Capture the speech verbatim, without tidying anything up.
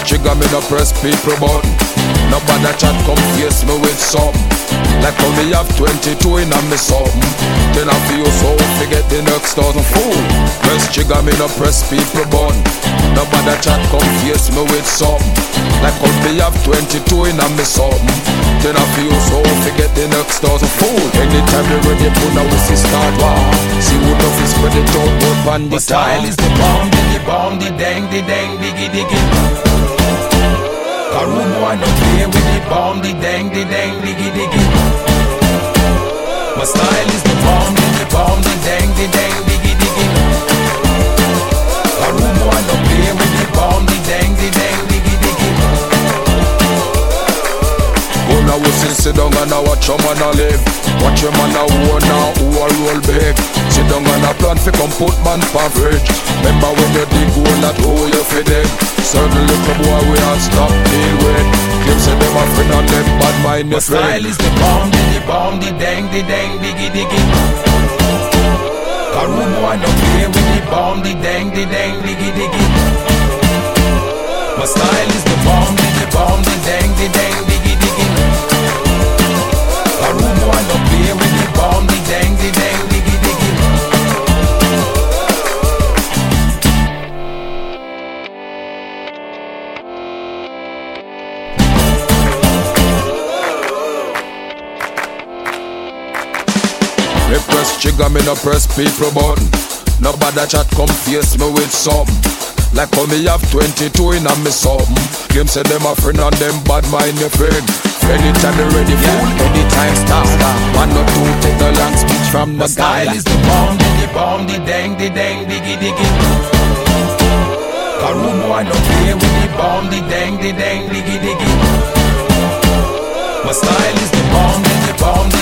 trigger, me no press people button. Nobody chat come face me with something. Like how me have twenty-two in a me something. Then I feel so forget the next thousand fool. Press trigger, me no press people button. Nobody chat come face me with something. Like how me have twenty-two in a me something. Then I feel so forget the next thousand fool. Anytime you ready put a whistle start war. See who the is spread it out more pan the style is the bomb, the bomb, the dang, the dang, diggy diggy. A room boy no play with the bomb, the dang, the dang, diggy diggy. My style is the bomb, the bomb, the dang, the dang, diggy diggy. A room boy no play with the bomb, the dang, the dang, diggy diggy. Go now we sit, sit down and I watch your man a live. Watch your man a own now who a roll big. Sit down and a plan fi come put man pa fridge. Remember when you dig hole that hole you fi dig. Certain little boy we all stop deal with. Claim say them a friend and them bad mind your friend. My style is the bomb, the bomb, the dang, the dang, diggy diggy. A room boy no play with the bomb, the dang, the dang, diggy diggy. My style is the bomb, the bomb, the dang, the dang, diggy diggy. A room boy no play with the bomb, the dang, the dang, diggy diggy. Me press trigger, me no press people button. Nobody chat come face me with something. Like how me have twenty-two in a me something. Claim say them a friend and them bad mind your friend. Anytime they ready fool, anytime stop. One or two take the long speech from the My style is the bomb, the bomb, the dang, the dang, diggy diggy. A room boy no play with the bomb, the dang, the dang, diggy diggy. My style is the bomb, the bomb, the